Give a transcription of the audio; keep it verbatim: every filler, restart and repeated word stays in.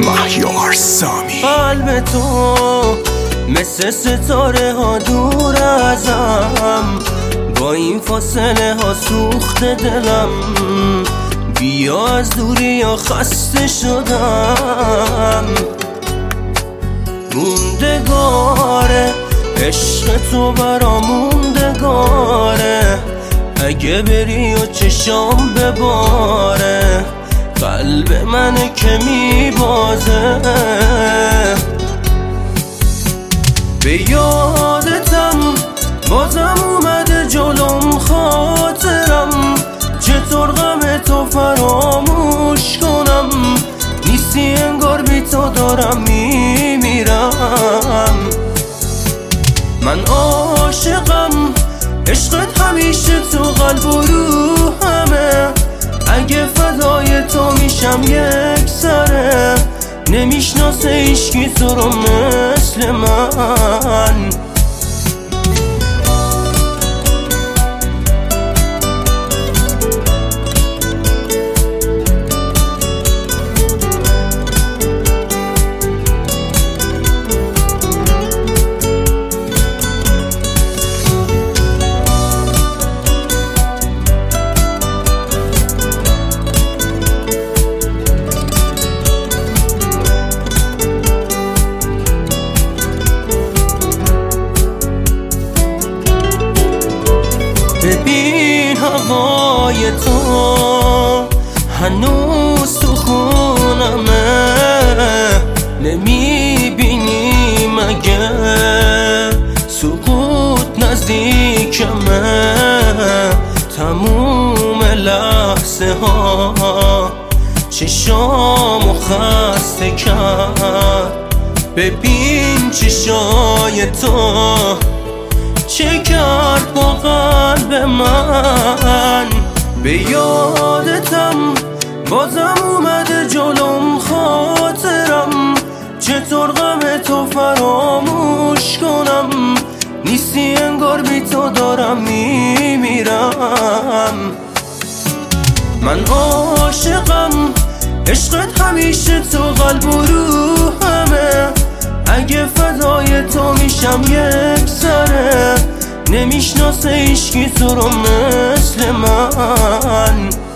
مهیار سامی. قلب تو مثل ستاره ها دور ازم، با این فاصله ها سوخت دلم. بیا از دوری یا خسته شدم. موندگاره عشق تو برام موندگاره، اگه بری و چشام بباره قلب منه که میبازه. به یادتم بازم اومده جلوم خاطرم، چطور غم تو فراموش کنم؟ نیستی انگار بی تو دارم میمیرم. من عاشقم، عشقت همیشه تو قلب و روحمه، اگه فدای تو میشم یک سره، نمیشناسه هیچکی تو رو مثل من. ببین هوای تو هنوز تو خونمه، نمیبینی مگه سقوط نزدیکمه؟ تموم لحظه ها چشامو خسته کرد. ببین چشای تو چه کرد با قلب من. به یادتم بازم اومده جلوم خاطرم، چطور غم تو فراموش کنم؟ نیستی انگار بی تو دارم میمیرم. من عاشقم، عشقت همیشه تو قلب و روحمه، اگه فدای تو میشم یک سره، نمیشناسه هیچکی تو رو مثل من.